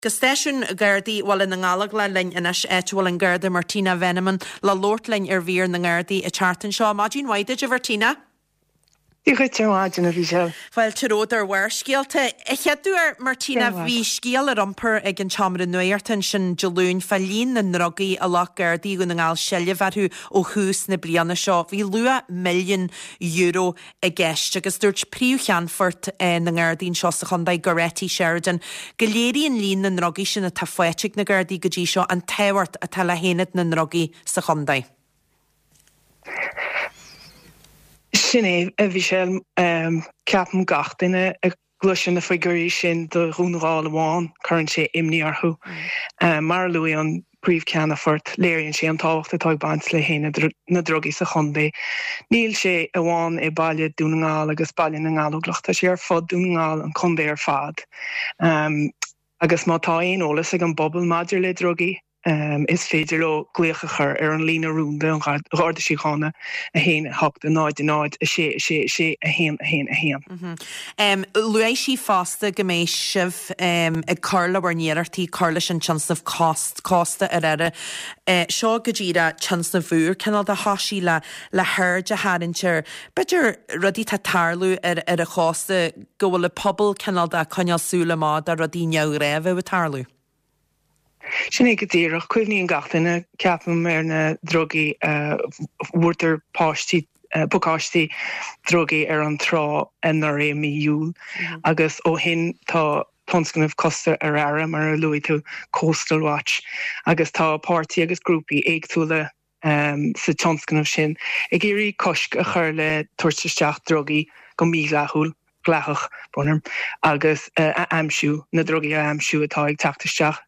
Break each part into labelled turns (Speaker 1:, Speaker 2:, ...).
Speaker 1: Gystation Gardaí wal in ngalag le lein inis etwal an Garda Martina Veneman la Lord lein vir na Gardaí chartan Shaw Magin Waide Vertina.
Speaker 2: Die goed jou aan of jezelf.
Speaker 1: Wel teróder war skeelte. Cheadú Martina hí scéal romper ag an chamar nuirtan sin Jolún fallín na rogaí a lech Gardaí go ngáil selle bharú ó hús na bliana seo. Bhí lua milliún euro a gceist agus dúirt príú cheanfort na Gardaín seo sa chundaid Goretti Sheridan. Goléiríon lín na rogaí sin na tafuitig na Gardaí go dtí seo an téhairt a tal a héanad na rogaí sa chundaid.
Speaker 2: Sinné a bhí sé ceapan gachtainine a gluisin na figurí sin do rúnráil amháin chuann sé imní orthú. Mar luí an príomh ceannafort léironn sé an táhacht atá baint le héine na drogaí sa chundaí. Níl sé amháin é baile dúnaáil agus baile na ngálaglach tá sé ar fod dúnaáil an chundaí ar fad. Agus má tá aon ólas ag an bobbal maidir le drogaí. Is féidir le gléachachar ar an lína rúnda an gáda sí chána a héin hacht a náid a sé a héan.
Speaker 1: Luéis sí fásta go mééis sibh ag carla war níarartí carla sin chans of costa ar eire. Seo go ddíra chans na bhúr cenal a hasí le hairde haintir. Beidir rudí tá tarlú ar a chásta go bhfuil le pobl cenal a coinealsúla má a rudí neamh raibh a tarlú.
Speaker 2: Sinné go dtíireach cuimhníí an gatainine ceapam ar na drogaí bhuairtar páistí bucáistí drogaí ar an trá anar réimí dúil agus ó hin tá tonscanmh costa ar aire mar luí tú Coastal Watch agus tá pártaí agus grúpaí éagsúla sa tonscanmh sin. Ag éirí cosc a chur le tuairteteach drogaí go míleathúil gleachach bunarm agus a amsú na drogaí a amsú atá ag teachtasteach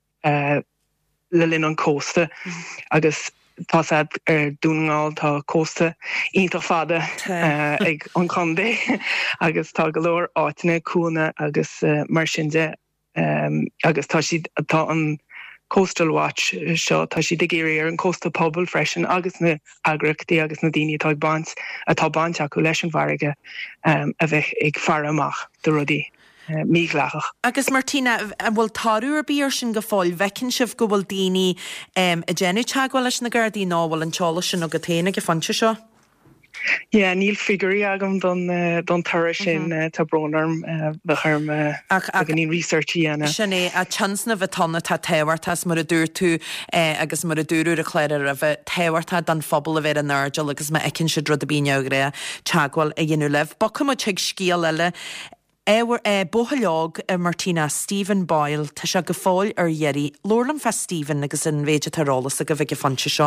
Speaker 2: le linn an cósta agus tá ar dúnaáil tá cósta ionta fada ag an chundaí agus tá go leor áitina cúna agus mar sinnde agus tá an Coastal Watch seo tá si de géirí ar an Coastal Pobl freisin agus na agrachtaí agus na daoine atá baint acu leis an bharige a bheith ag fear amach do rudaí. Mígleachach.
Speaker 1: Agus Martina, bhfuil tarú ar bíar sin go fáil bhecinn sibh go bhfuil daoine a déanú teagháil leis na Gardaí ná bhfuil an teála sin go téanana go fanse seo?
Speaker 2: Níl figurí agam don tar sin tá brónarm bhecharm a ní researchí ana.
Speaker 1: Sinné a chans na bheittána tá téhairtas mar a dúr tú agus mar a dúrú a chléir a bheith téhairta don phobal a bheith an nerdal agus me ecinn si drud a bíine ré teagháil a dhéanú leh. Ba cum teag scíal eile Bohaleog Martina Stephen Boyle tá se go fáil ar dhéirí Lorlam fe Stephen agus in bhéide tarrálas a go bheith fanse seo.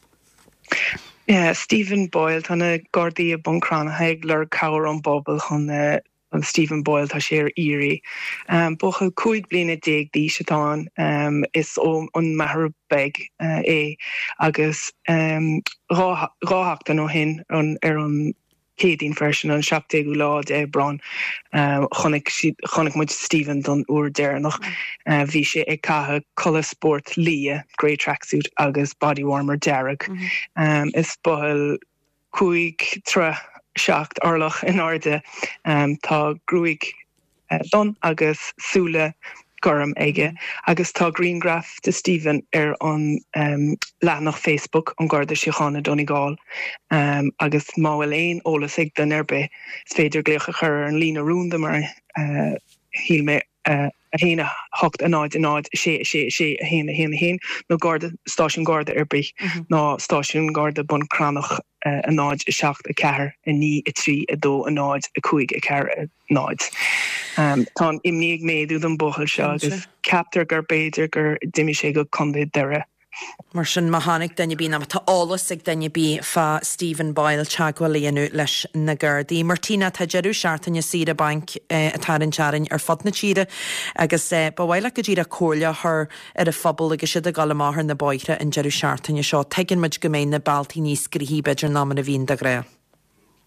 Speaker 2: Stephen Boyle tána Gardaí a buncránathe ag lur cabhar an bobbal chun an Stephen Boyle tá sé ar íri. Bocha 5 bliana déag dí setáin is ó an mehar beg agus ráthachta nó hin ar an cédín freisin an 17 láid bron chonig muid Stephen don úr déirnach bhí sé ag cathe Colour Sport lia grey tracksuit agus body warmer dearg. Is bohil 5 seacht orlach in orde tá grúig don agus súla gorum aige agus tá Greengraph de Stephen ar an leanach Facebook an Garda Síochána Donegal agus má bhfuil éon ólas ag den erbe is féidir gléocha chur an lína rúnda mar híl mé a héine hocht a náid sé a héin nó Garda stáisiún Garda erbe ná stáisiún Garda buncránach a náid a 7 a 4 a 9 a 3 a 2 a náid a 5 a 4 a náid. Tá imníag méadú an bohol se agus captar gur béidir gur dimi sé go condé deire.
Speaker 1: Mar sin mahannig danne bí am tá álas ag danne bí fa Stephen Boyle teagháil léanú leis na Gardaí. Martina tá jeú seaartainne siad a bank a tarin tearin ar fod na tíre agus ba bhhaile go ddíra cóla th ar a phobal agus siad a galamathar na báithre an jeú seaartainne seo teiginn muid go méid na baltaí níos grihí beidir ná a bhíon de gré.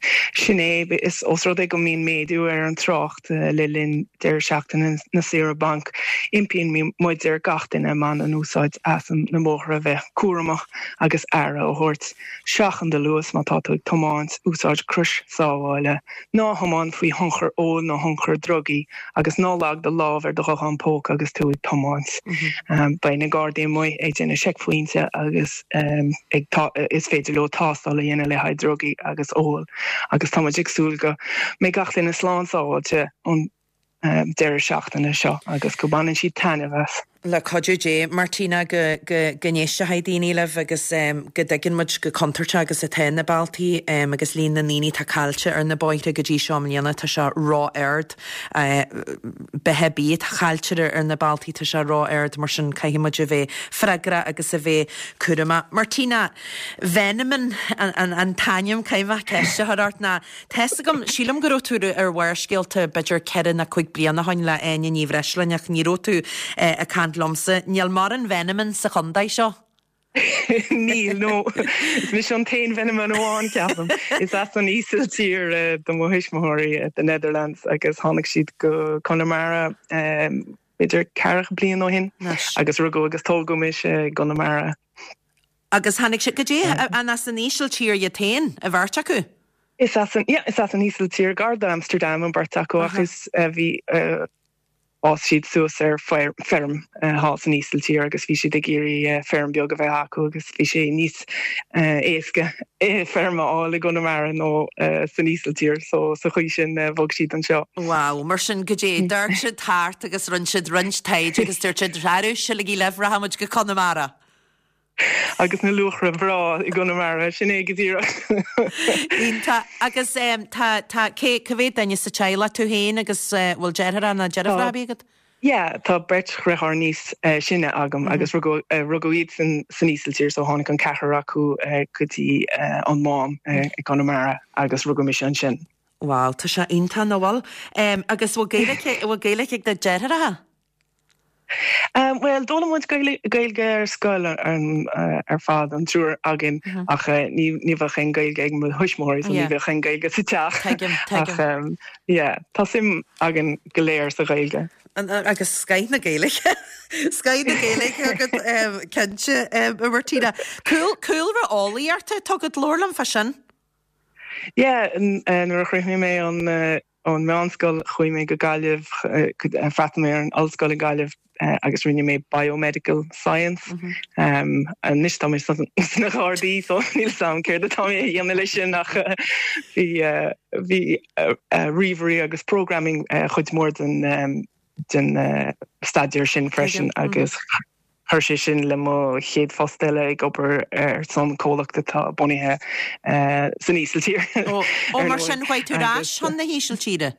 Speaker 2: Sinné is osrod go mín méú an trocht le linn deir seachtain na Sierra Bank impíon mí muid deir gatain man an úsáid as na móra bheith cuaramach agus ara ó hort seachan de luas má táú tomáint úsáid crus sáháile ná hamán faoi honchar ó nó honchar drogi agus nálag de láver do chochan póc agus tú tomáint. Bei na Guardian muoi ag déna seicfuointe agus is féidir le tástal dhéana le haid drogi agus óil. Agus táidir súlga mé gacht in na sláánsáilte an deir seachtainna seo agus go banan si tanna bheits.
Speaker 1: Le codú dé Martina gnéiste haidíine leh agus go dagin muid go contarte agus a téna baltaí agus líon na níní tá cailte ar na báite go dtí seomlíanana tá se rá aird bethe bíad chailteir ar na baltaí tá se rá aird mar sin caiimiide bheith freigra agus a bheith curama. Martina, Veneman an taim caiimheh ceiste thart na Testa gom sílam go rótúú ar bhhaircéalta beidir cean na chuig blianana hain le aine ní bhreisleneach ní rótú a can lomsa níl mar an Veneman sa chundaid seo.
Speaker 2: Níl nó mis an tain Veneman óháin ceapam. Is as an ísil tír do Mohismóirí the Netherlands agus tháinig siad go Connemara beidir cearach blian ó hin agus rugó agus tógamis Connemara.
Speaker 1: Agus tháinig si go dtí an as an ísil tír je tain a bhairt acu?
Speaker 2: Is as an ísil tír Garda Amsterdam an bhairt acu agus bhí os siad suas ferm hás an ísiltír agus bhí siad a géirí ferm beag a bheith acu agus bhí sé níos éasca ferma ála Connemara nó san ísiltír so sa chuí sin bhog siad an seo.
Speaker 1: Wow, mar sin go dé dúirt siad thart agus run siad runsteid agus dúirt siad raú se le í lehra hamuid go Connemara.
Speaker 2: Agus na luchra bhrá I Connemara sin éigetíach.
Speaker 1: Ínta agus tá cé bhéad daine sa teile tú héin agus bhfuil dearra na dearhrábígad?
Speaker 2: Ja, tá bert rechar níos sinne agam agus rugoid san ísiltír so tháinig an cethar acu chutí an mám I Connemara agus rugomis an sin.
Speaker 1: Wow, tá se ínta nóháil agus bhfuil géala ag de dearra?
Speaker 2: Well, dóla muid gailge ar scoil ar fad an trúr agin ach ní bheith chen gailge ag mu thuismóirí so ní bheith chen gailge sa teach. Tá sim agin goléir sa gailge.
Speaker 1: Agus scaid na gailge. Scaid na gailge agad cente Martina. Cúil ra álaíarta tugad lorlam fa sin?
Speaker 2: Nuair a chruithmí mé an meánscoil chuoi mé go gaiileh frata mé an allscoil a gaiileh agus rinne mé biomedical science an níos tá mé na gádaí so níl sam céir atá mé dhéanana lei sin nach bhí riomhairí agus programming chuid mór den staidir sin freisin agus chuir sé sin le mo chéad fástelle ag obair ar son cólachta tá bunithe san ísiltír.
Speaker 1: Ó mar sin chuid tú ráis chun na hísiltíre?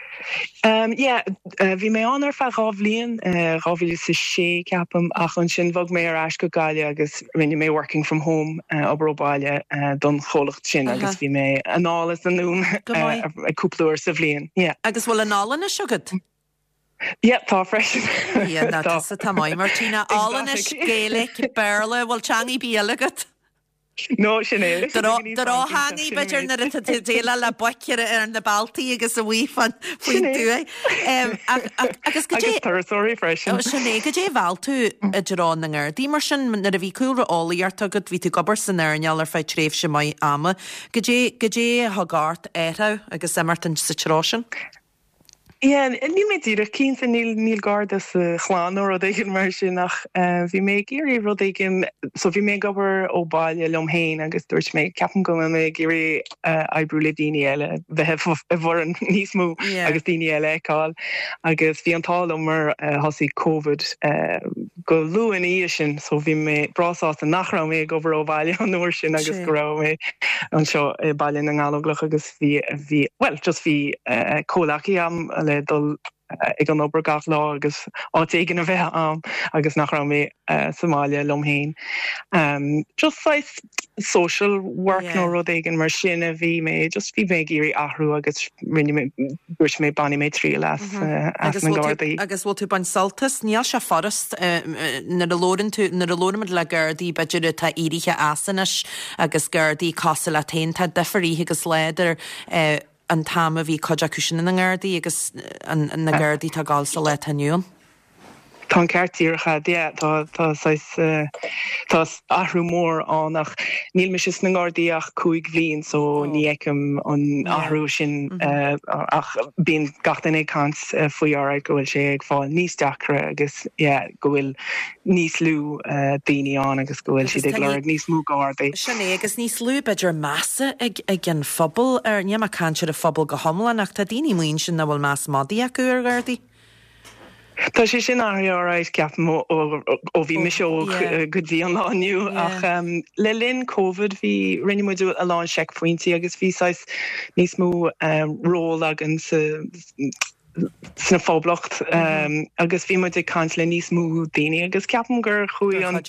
Speaker 2: Bhí mé an ar fe rábhlíon rábhíle sa sé ceapam ach an sin bhog mé ar eis go gáile agus rinne mé working from home obaráile don cholacht sin agus bhí mé análas anún cúplaúir sa bhlíon.
Speaker 1: Agus bhfuil análan na sugad?
Speaker 2: Tá freisin.
Speaker 1: Tá mai Martina álan is Gaelic Berla bhfuil teangaí bíalagad?
Speaker 2: No, sin é.
Speaker 1: Dará hánaí beidir na déile le buceir ar na baltaí agus a bhí fan faoin tú agus go
Speaker 2: dé freisin.
Speaker 1: Sinné go dé bhil tú a dránaar. Dí mar sin na a bhí cúra álaíart agad bhí tú gobar san airneall ar feid tréh sem mai ama. Go dé thugart éire agus martin sa trásin?
Speaker 2: Ní mé dtíach cín san níl garda sa chláán ó igen mar sin nach bhí mé géirí rud igen so bhí mé gobar ó bailile lom héin agus dúirt mé ceapan go mé géirí ebrúla daine eile bheith a bhar an níos mú agus daine eile eáil agus bhí antá mar hasí COVID go luúin í sin so bhí mé brasáasta nachrá mé gobar ó bailile an nuair sin agus go rá mé an seo bailile an gálaglach agus bhí well just bhí cólachaí am le dul ag an obair gach lá agus áigen a bheith am agus nach ra mé Somália lomhéin. Just like social work nó rud igen mar sin a bhí mé just bhí mé géirí ahrú agus rinne buirs mé banna mé trí las na Gardaí.
Speaker 1: Agus bhil tú ban saltas níl se forrast na a lórim le Gardaí beidir tá írithe asanas agus Gardaí casa le tain tá defarí agus léidir an tam a bhí coide cúsin na Gardaí agus na Gardaí tá gáil sa le taniuúan.
Speaker 2: Tá ceirtíircha tá ahrú mór annach níl me is na Gardaíach 5 bhíon so ní éicem an ahrú sin ach bíon gatainna cant faoi ára go bhfuil sé ag fáil níos deacra agus go bhfuil níos lú daoine an agus go bhfuil si ag le níos mú Gardaí.
Speaker 1: Sinné agus níos lú beidir massa ag an phobal ar neam a canseir a phobal go homlan ach tá daoine muoin sin na bhfuil más modí acu ar Gardaí.
Speaker 2: Tá sé sin áráid ceapam ó bhí me seo go dtí an lániu ach le linn COVID bhí rinnemuidú a lán seic pointí agus bhíáis níos mú ról agan sna fóblacht agus bhí muid cant le níos mú daine agus ceapam gur chuí an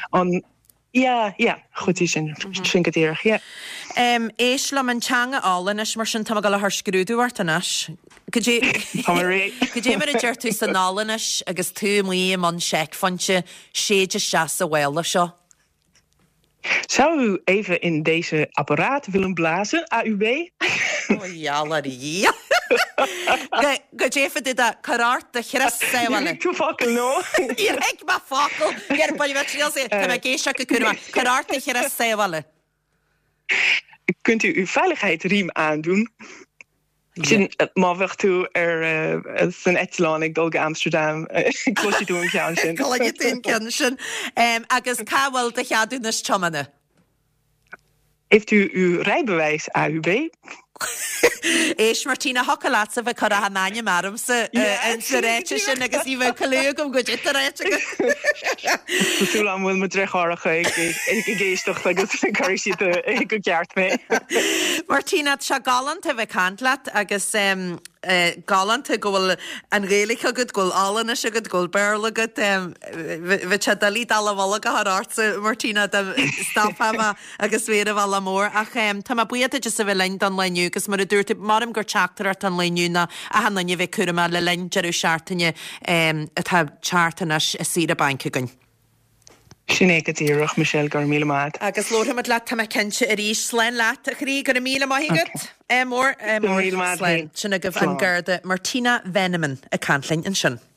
Speaker 2: chutí sin go dtíirech.
Speaker 1: Éis le an teanga álanis mar sin tam go le th scrúdúhartanas. Go dé mar a dúir tú san nálanis agus tú muí man seic fanse séidir seas a bhile seo.
Speaker 2: Zou u even in deze apparaat willen blazen, AUB?
Speaker 1: Jallarí. Go défa dit a karart a chiras séhile.
Speaker 2: Tú fakkel nó?
Speaker 1: Ír heik ma fakkel. Ger bali vetríal sé, tá me géisiach go curma. Karart a chiras séhile.
Speaker 2: Kunt u uw veiligheidsriem aandoen? Sin mábhacht tú san Etlánig dulga Amsterdam cloisi tú an cean sin.
Speaker 1: Cloisi tú an cean sin. Agus cáhfuil de cheadú nas chomana?
Speaker 2: Heeft u uw rijbewijs AUB?
Speaker 1: Éis Martina Hocalatsa bheith chu a hamáine marm sa réite sin agus í bheith choúgam go dé réite go.
Speaker 2: Tásúil an bhfuil mu dreáracha ag géisteach agus chuir si go ceart mé.
Speaker 1: Martina se galant a bheith cantlaat agus galant a ggóil an réalacha go ggóil álanna se go ggóil bearla go bheit se dalí dal bhla go thrása Martina stoppa agus féad a bhla mór ach tá buiad just a bheith lein an leniu agus mar a dúirta marm gur teachtar an leúna a hanna bheith curma le lein jeú seaartaine atá chartanas a sí a bancagann.
Speaker 2: Sinné go dtíireach Michelle gur míle maid.
Speaker 1: Agus lóhamad le tá cinse a ríis slein leat a chrí gur míle maigad mór slein sinna go bh an Garda Martina Veneman a canlainn an sin.